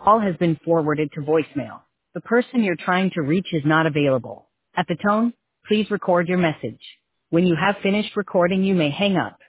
call has been forwarded to voicemail. The person you're trying to reach is not available. At the tone, please record your message. When you have finished recording, you may hang up.